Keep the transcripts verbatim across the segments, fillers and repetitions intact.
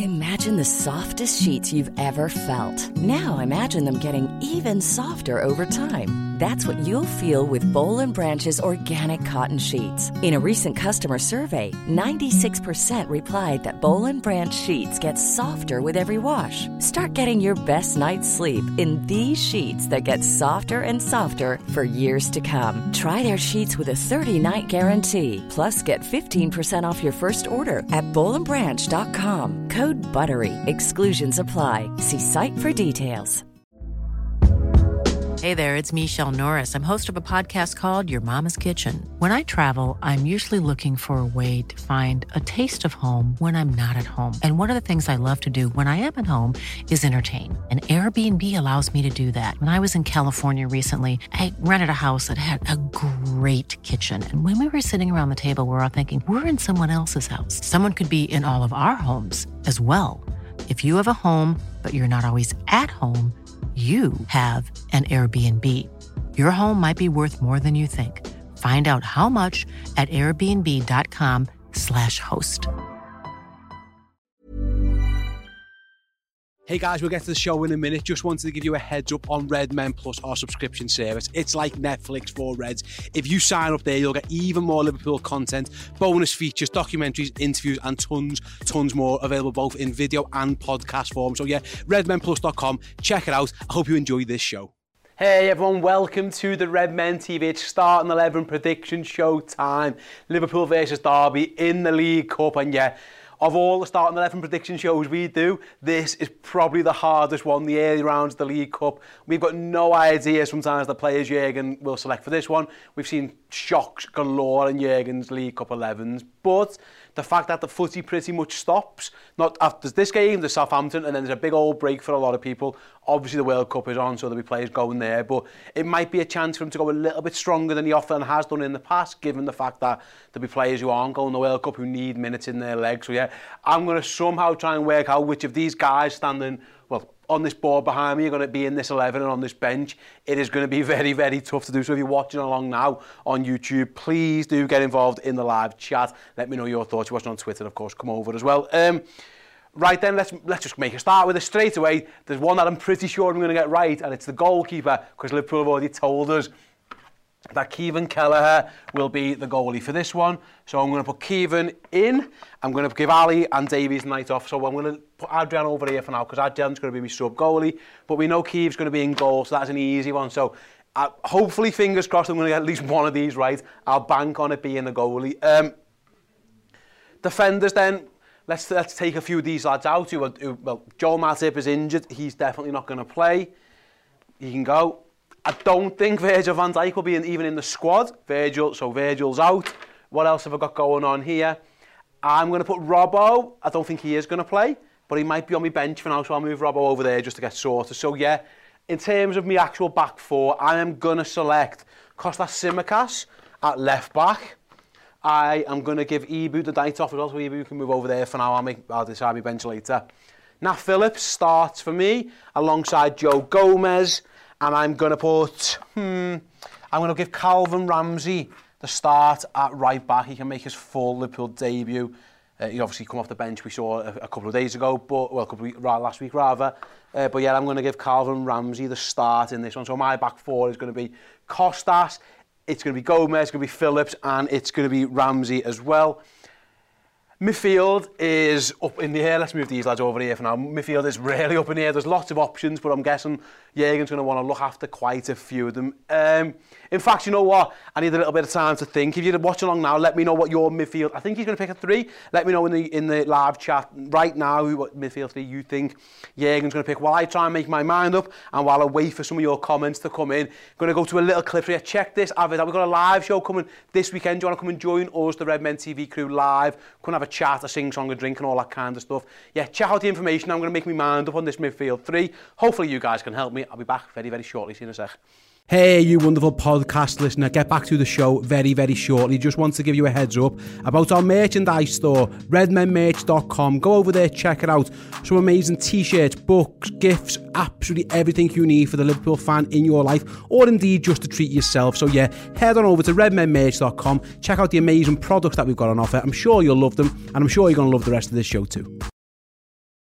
Imagine the softest sheets you've ever felt. Now imagine them getting even softer over time. That's what you'll feel with Boll and Branch's organic cotton sheets. In a recent customer survey, ninety-six percent replied that Boll and Branch sheets get softer with every wash. Start getting your best night's sleep in these sheets that get softer and softer for years to come. Try their sheets with a thirty-night guarantee. Plus, get fifteen percent off your first order at boll and branch dot com. Code BUTTERY. Exclusions apply. See site for details. Hey there, it's Michelle Norris. I'm host of a podcast called Your Mama's Kitchen. When I travel, I'm usually looking for a way to find a taste of home when I'm not at home. And one of the things I love to do when I am at home is entertain. And Airbnb allows me to do that. When I was in California recently, I rented a house that had a great kitchen. And when we were sitting around the table, we were all thinking, we're in someone else's house. Someone could be in all of our homes as well. If you have a home, but you're not always at home, you have an Airbnb. Your home might be worth more than you think. Find out how much at airbnb.com slash host. Hey guys, we'll get to the show in a minute. Just wanted to give you a heads up on Red Men Plus, our subscription service. It's like Netflix for Reds. If you sign up there, you'll get even more Liverpool content, bonus features, documentaries, interviews, and tons, tons more available both in video and podcast form. So yeah, red men plus dot com. Check it out. I hope you enjoy this show. Hey everyone, welcome to the Red Men T V. It's starting eleven prediction show time. Liverpool versus Derby in the League Cup, and yeah, of all the starting eleven prediction shows we do, this is probably the hardest one, the early rounds of the League Cup. We've got no idea sometimes the players Jurgen will select for this one. We've seen shocks galore in Jurgen's League Cup elevens, but the fact that the footy pretty much stops, not after this game, there's Southampton, and then there's a big old break for a lot of people. Obviously the World Cup is on, so there'll be players going there, but it might be a chance for him to go a little bit stronger than he often has done in the past, given the fact that there'll be players who aren't going to the World Cup who need minutes in their legs. So yeah, I'm going to somehow try and work out which of these guys standing, well, on this board behind me are going to be in this eleven and on this bench. It is going to be very, very tough to do. So if you're watching along now on YouTube, please do get involved in the live chat. Let me know your thoughts. You're watching on Twitter, of course, come over as well. Um, right then, let's let's just make a start with it straight away. There's one that I'm pretty sure I'm going to get right, and it's the goalkeeper, because Liverpool have already told us that Kevin Kelleher will be the goalie for this one. So I'm going to put Kevin in. I'm going to give Ali and Davies the night off. So I'm going to put Adrian over here for now, because Adrian's going to be my sub goalie. But we know Kev's going to be in goal, so that's an easy one. So uh, hopefully, fingers crossed, I'm going to get at least one of these right. I'll bank on it being the goalie. Um, defenders then. Let's let's take a few of these lads out. Who, who, well, Joel Matip is injured. He's definitely not going to play. He can go. I don't think Virgil van Dijk will be in, even in the squad. Virgil, so Virgil's out. What else have I got going on here? I'm going to put Robbo. I don't think he is going to play, but he might be on my bench for now, so I'll move Robbo over there just to get sorted. So yeah, in terms of my actual back four, I am going to select Kostas Tsimikas at left back. I am going to give Ibu the night off as well, so Ibu can move over there for now. I'll, make, I'll decide my bench later. Nat Phillips starts for me alongside Joe Gomez. And I'm going to put, hmm, I'm going to give Calvin Ramsey the start at right back. He can make his full Liverpool debut. Uh, he obviously come off the bench we saw a, a couple of days ago, but well, a couple of weeks, last week rather. Uh, but yeah, I'm going to give Calvin Ramsey the start in this one. So my back four is going to be Kostas, it's going to be Gomez, it's going to be Phillips, and it's going to be Ramsey as well. Midfield is up in the air. Let's move these lads over here for now. Midfield is really up in the air. There's lots of options, but I'm guessing Jurgen's going to want to look after quite a few of them. Um, in fact, you know what? I need a little bit of time to think. If you're watching along now, let me know what your midfield... I think he's going to pick a three. Let me know in the in the live chat right now what midfield three you think Jurgen's going to pick. While I try and make my mind up, and while I wait for some of your comments to come in, I'm going to go to a little clip here. Check this. We've got a live show coming this weekend. Do you want to come and join us, the Red Men T V crew, live? Come and have a chat, a sing song, a drink, and all that kind of stuff. Yeah, check out the information. I'm going to make my mind up on this midfield three. Hopefully you guys can help me. I'll be back very, very shortly. See you in a sec. Hey, you wonderful podcast listener. Get back to the show very, very shortly. Just want to give you a heads up about our merchandise store, red men merch dot com. Go over there, check it out. Some amazing t-shirts, books, gifts, absolutely everything you need for the Liverpool fan in your life, or indeed just to treat yourself. So yeah, head on over to red men merch dot com. Check out the amazing products that we've got on offer. I'm sure you'll love them, and I'm sure you're going to love the rest of this show too.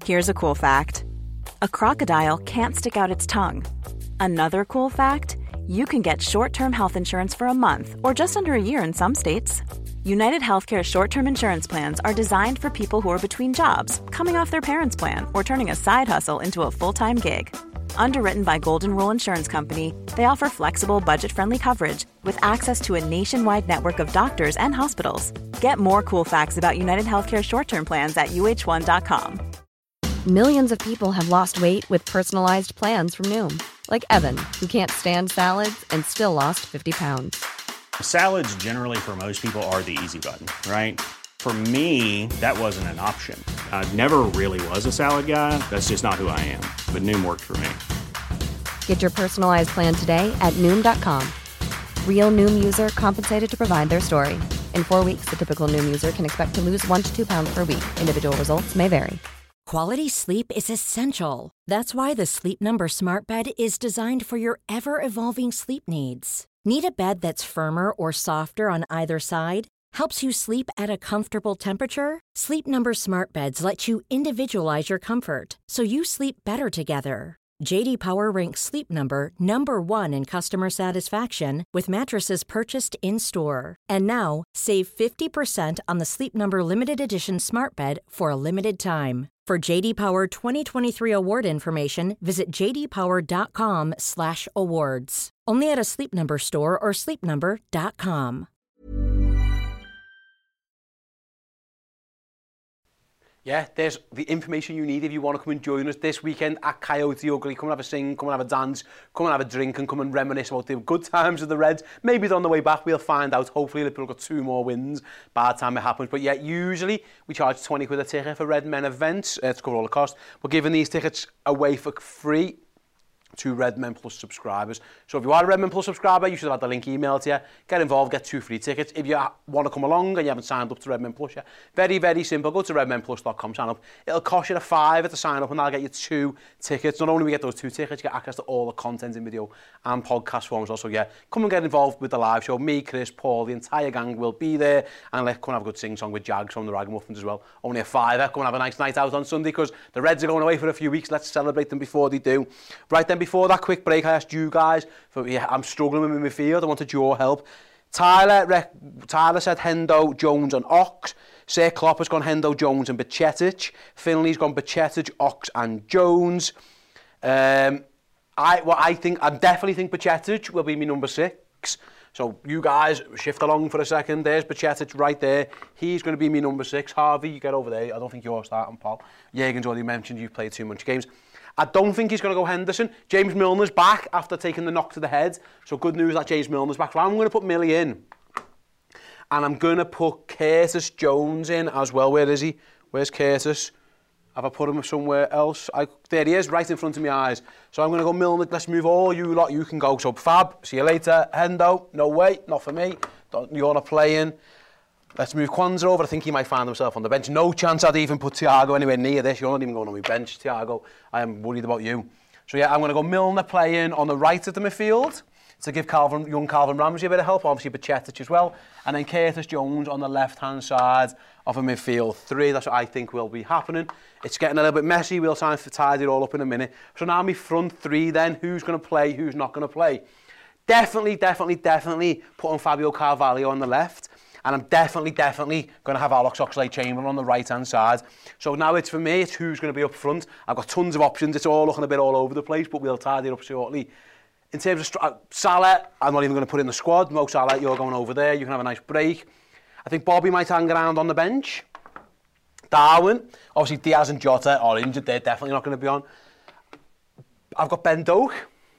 Here's a cool fact. A crocodile can't stick out its tongue. Another cool fact, you can get short-term health insurance for a month or just under a year in some states. United Healthcare short-term insurance plans are designed for people who are between jobs, coming off their parents' plan, or turning a side hustle into a full-time gig. Underwritten by Golden Rule Insurance Company, they offer flexible, budget-friendly coverage with access to a nationwide network of doctors and hospitals. Get more cool facts about United Healthcare short-term plans at U H one dot com. Millions of people have lost weight with personalized plans from Noom. Like Evan, who can't stand salads and still lost fifty pounds. Salads generally for most people are the easy button, right? For me, that wasn't an option. I never really was a salad guy. That's just not who I am. But Noom worked for me. Get your personalized plan today at Noom dot com. Real Noom user compensated to provide their story. In four weeks, the typical Noom user can expect to lose one to two pounds per week. Individual results may vary. Quality sleep is essential. That's why the Sleep Number Smart Bed is designed for your ever-evolving sleep needs. Need a bed that's firmer or softer on either side? Helps you sleep at a comfortable temperature? Sleep Number Smart Beds let you individualize your comfort, so you sleep better together. J D Power ranks Sleep Number number one in customer satisfaction with mattresses purchased in-store. And now, save fifty percent on the Sleep Number Limited Edition Smart Bed for a limited time. For J D Power twenty twenty-three award information, visit j d power dot com slash awards. Only at a Sleep Number store or sleep number dot com. Yeah, there's the information you need if you want to come and join us this weekend at Coyote Ugly. Come and have a sing, come and have a dance, come and have a drink and come and reminisce about the good times of the Reds. Maybe they're on the way back, we'll find out. Hopefully Liverpool got two more wins by the time it happens. But yeah, usually we charge twenty quid a ticket for Red Men events uh, to cover all the cost. We're giving these tickets away for free to Red Men Plus subscribers. So if you are a Red Men Plus subscriber, you should have had the link emailed to you. Get involved, get two free tickets. If you want to come along and you haven't signed up to Red Men Plus yet, very, very simple. Go to red men plus dot com, sign up. It'll cost you a fiver to sign up and that'll get you two tickets. Not only do we get those two tickets, you get access to all the content in video and podcast forms also. Yeah, come and get involved with the live show. Me, Chris, Paul, the entire gang will be there. And let's come and have a good sing-song with Jags from the Ragamuffins as well. Only a fiver. Come and have a nice night out on Sunday because the Reds are going away for a few weeks. Let's celebrate them before they do. Right then, before that quick break, I asked you guys, for, yeah, I'm struggling with my midfield, I wanted your help. Tyler rec- Tyler said Hendo, Jones and Ox. Sir Klopp has gone Hendo, Jones and Bajcetic. Finley's gone Bajcetic, Ox and Jones. Um, I, well, I think, I definitely think Bajcetic will be my number six. So you guys shift along for a second. There's Bajcetic right there. He's going to be my number six. Harvey, you get over there. I don't think you're starting, Paul. Jürgen's already mentioned you've played too much games. I don't think he's going to go Henderson. James Milner's back after taking the knock to the head. So good news that James Milner's back. So I'm going to put Millie in. And I'm going to put Curtis Jones in as well. Where is he? Where's Curtis? Have I put him somewhere else? I, there he is, right in front of my eyes. So I'm going to go Milner. Let's move all you lot. You can go. So Fab, see you later. Hendo, no way, not for me. Don't, you're not playing. Let's move Kwanzaa over. I think he might find himself on the bench. No chance I'd even put Thiago anywhere near this. You're not even going on my bench, Thiago. I am worried about you. So yeah, I'm going to go Milner playing on the right of the midfield to give Calvin, young Calvin Ramsey a bit of help. Obviously Bajcetic as well. And then Curtis Jones on the left-hand side of a midfield three. That's what I think will be happening. It's getting a little bit messy. We'll try and tidy it all up in a minute. So now my front three then. Who's going to play? Who's not going to play? Definitely, definitely, definitely putting Fabio Carvalho on the left. And I'm definitely, definitely going to have Alex Oxlade-Chamberlain on the right-hand side. So now it's for me, it's who's going to be up front. I've got tons of options. It's all looking a bit all over the place, but we'll tidy it up shortly. In terms of stri- uh, Salah, I'm not even going to put in the squad. Mo Salah, you're going over there. You can have a nice break. I think Bobby might hang around on the bench. Darwin. Obviously, Diaz and Jota are injured. They're definitely not going to be on. I've got Ben Doak.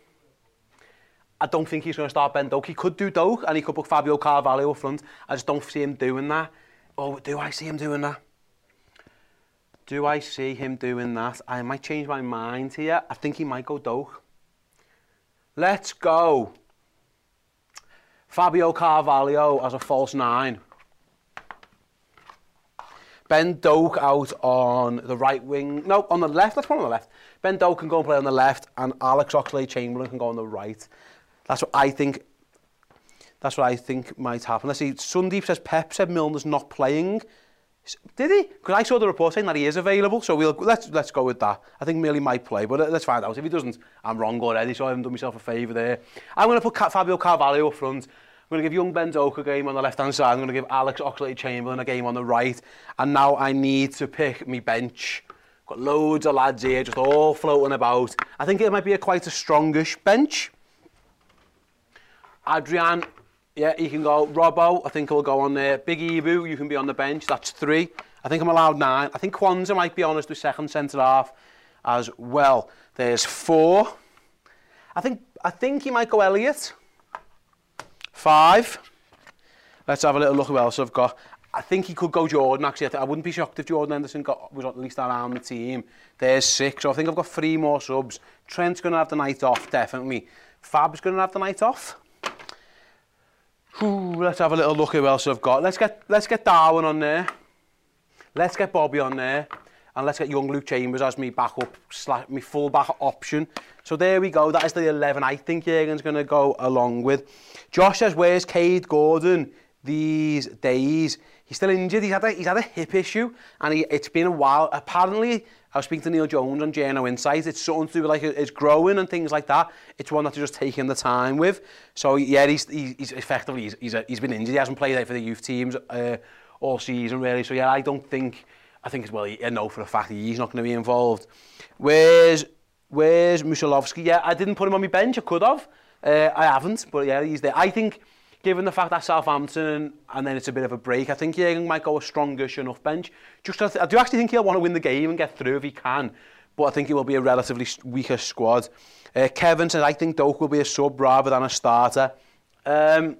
I don't think he's going to start Ben Doak. He could do Doak and he could put Fabio Carvalho up front. I just don't see him doing that. Oh, do I see him doing that? Do I see him doing that? I might change my mind here. I think he might go Doak. Let's go. Fabio Carvalho as a false nine. Ben Doak out on the right wing. No, on the left. Let's put him on the left. Ben Doak can go and play on the left and Alex Oxlade-Chamberlain can go on the right. That's what I think. That's what I think might happen. Let's see. Sundeep says Pep said Milner's not playing. Did he? Because I saw the report saying that he is available, so we'll let's let's go with that. I think Millie might play, but let's find out. If he doesn't, I'm wrong already, so I haven't done myself a favour there. I'm going to put Fabio Carvalho up front. I'm going to give young Ben Doak a game on the left-hand side. I'm going to give Alex Oxlade-Chamberlain a game on the right. And now I need to pick me bench. Got loads of lads here, just all floating about. I think it might be a quite a strongish bench. Adrian, yeah, he can go. Robbo, I think he'll go on there. Big Ibu, you can be on the bench. That's three. I think I'm allowed nine. I think Kwanzaa might be honest with second centre-half as well. There's four. I think I think he might go Elliott. Five. Let's have a little look who else I've got. I think he could go Jordan, actually. I, th I wouldn't be shocked if Jordan Henderson got, was at least around the team. There's six. So I think I've got three more subs. Trent's going to have the night off, definitely. Fab's going to have the night off. Ooh, let's have a little look who else I've got. Let's get let's get Darwin on there. Let's get Bobby on there. And let's get young Luke Chambers as me backup, slash, me full back option. So there we go. That is the eleven I think Jurgen's going to go along with. Josh says, where's Cade Gordon these days? He's still injured. He's had a, he's had a hip issue. And he, it's been a while. Apparently, I was speaking to Neil Jones on Journo Insight. It's something to do with like it's growing and things like that. It's one that you're just taking the time with. So yeah, he's, he's effectively, he's, he's, a, he's been injured. He hasn't played out for the youth teams uh, all season really. So yeah, I don't think, I think it's, well, I know for a fact he's not going to be involved. Where's, where's Mushalovsky? Yeah, I didn't put him on my bench. I could have. Uh, I haven't, but yeah, he's there. I think, given the fact that Southampton, and then it's a bit of a break, I think Jurgen might go a strongish enough bench. Just I do actually think he'll want to win the game and get through if he can, but I think it will be a relatively weaker squad. Uh, Kevin says, I think Doak will be a sub rather than a starter. Um,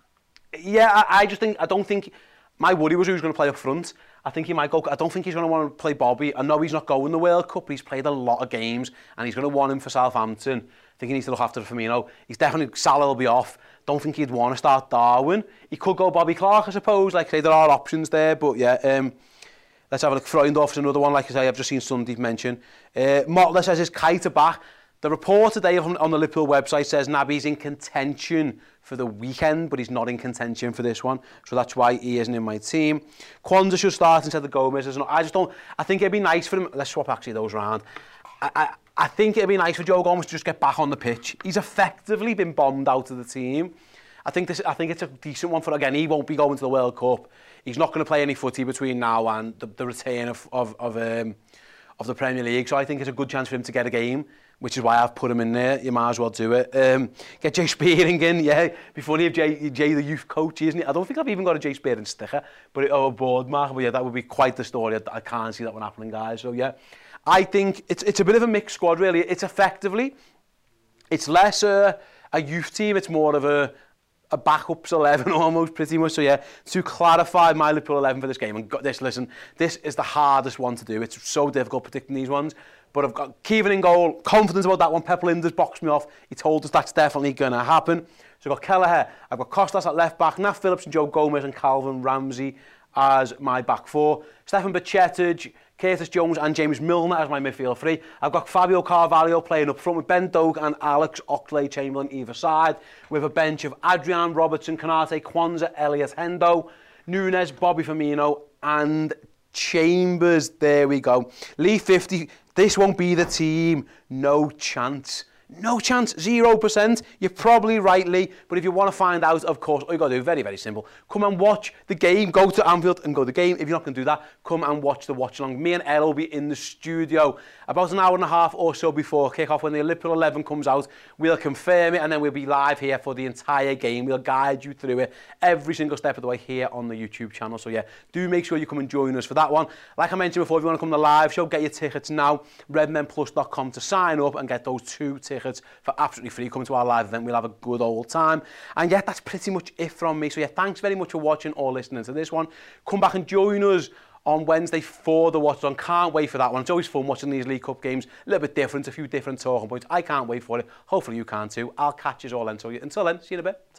yeah, I, I just think, I don't think, my worry was who's going to play up front. I think he might go, I don't think he's going to want to play Bobby. I know he's not going the World Cup, but he's played a lot of games, and he's going to want him for Southampton. I think he needs to look after Firmino. He's definitely, Salah will be off. Don't think he'd want to start Darwin. He could go Bobby Clark, I suppose. Like I say, there are options there, but yeah. Um, let's have a look. Freundorf's another one, like I say, I've just seen Sunday mention. Uh, Mottler says his kite back. The report today on, on the Liverpool website says Naby's in contention for the weekend, but he's not in contention for this one. So that's why he isn't in my team. Kwanzaa should start instead of Gomez. I just don't, I think it'd be nice for him. Let's swap actually those around. I, I, I think it'd be nice for Joe Gomez to just get back on the pitch. He's effectively been bombed out of the team. I think this. I think it's a decent one for, again, he won't be going to the World Cup. He's not going to play any footy between now and the, the return of of of, um, of the Premier League. So I think it's a good chance for him to get a game, which is why I've put him in there. You might as well do it. Um, get Jay Spearing in, yeah. Be funny if Jay, Jay the youth coach, isn't it? I don't think I've even got a Jay Spearing sticker, but it, or a board mark. But yeah, that would be quite the story. I, I can't see that one happening, guys. So yeah. I think it's it's a bit of a mixed squad, really. It's effectively, it's less a, a youth team, it's more of a, a backups eleven almost, pretty much. So yeah, to clarify my Liverpool eleven for this game, and got this, listen, this is the hardest one to do. It's so difficult predicting these ones. But I've got Keevan in goal, confident about that one. Pep Linders boxed me off. He told us that's definitely going to happen. So I've got Kelleher, I've got Costas at left back, Nat Phillips and Joe Gomez and Calvin Ramsey as my back four. Stefan Bajcetic, Curtis Jones and James Milner as my midfield three. I've got Fabio Carvalho playing up front with Ben Doak and Alex Oxlade-Chamberlain either side, with a bench of Adrian, Robertson, Konate, Kwanzaa, Elliott, Hendo, Nunes, Bobby Firmino and Chambers. There we go. Lee fifty, this won't be the team. No chance. No chance, zero percent. You're probably right, Lee. But if you want to find out, of course, all you've got to do, very, very simple. Come and watch the game. Go to Anfield and go to the game. If you're not going to do that, come and watch the watch along. Me and Elle will be in the studio about an hour and a half or so before kick-off. When the Liverpool eleven comes out, we'll confirm it and then we'll be live here for the entire game. We'll guide you through it every single step of the way here on the YouTube channel. So yeah, do make sure you come and join us for that one. Like I mentioned before, if you want to come to the live show, get your tickets now. redmen plus dot com to sign up and get those two tickets for absolutely free. Come to our live event, we'll have a good old time. And yeah, that's pretty much it from me. So yeah, thanks very much for watching or listening to this one. Come back and join us on Wednesday for the watch on. Can't wait for that one. It's always fun watching these League Cup games. A little bit different, a few different talking points. I can't wait for it. Hopefully you can too. I'll catch you all then. So until then, see you in a bit. Ta-da.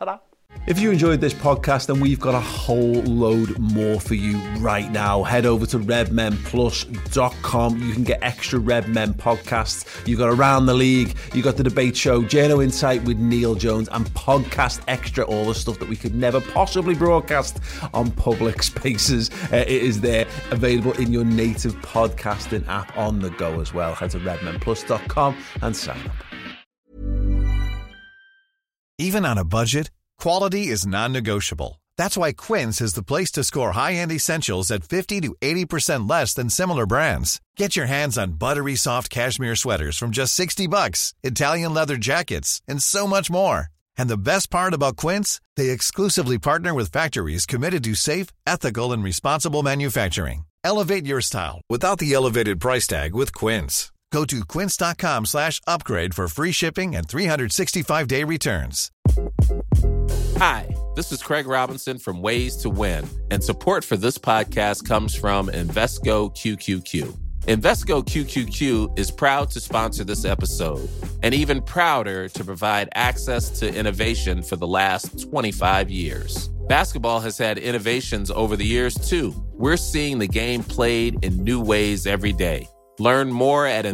If you enjoyed this podcast, then we've got a whole load more for you right now. Head over to red men plus dot com. You can get extra Red Men podcasts. You've got Around the League, you've got the Debate Show, Journo Insight with Neil Jones, and Podcast Extra, all the stuff that we could never possibly broadcast on public spaces. Uh, it is there, available in your native podcasting app on the go as well. Head to red men plus dot com and sign up. Even on a budget, quality is non-negotiable. That's why Quince is the place to score high-end essentials at fifty to eighty percent less than similar brands. Get your hands on buttery soft cashmere sweaters from just sixty bucks, Italian leather jackets, and so much more. And the best part about Quince, they exclusively partner with factories committed to safe, ethical, and responsible manufacturing. Elevate your style without the elevated price tag with Quince. Go to quince.com slash upgrade for free shipping and three sixty-five day returns. Hi, this is Craig Robinson from Ways to Win, and support for this podcast comes from Invesco Q Q Q. Invesco Q Q Q is proud to sponsor this episode, and even prouder to provide access to innovation for the last twenty-five years. Basketball has had innovations over the years, too. We're seeing the game played in new ways every day. Learn more at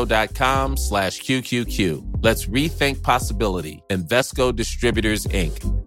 Invesco.com slash QQQ. Let's rethink possibility. Invesco Distributors, Incorporated.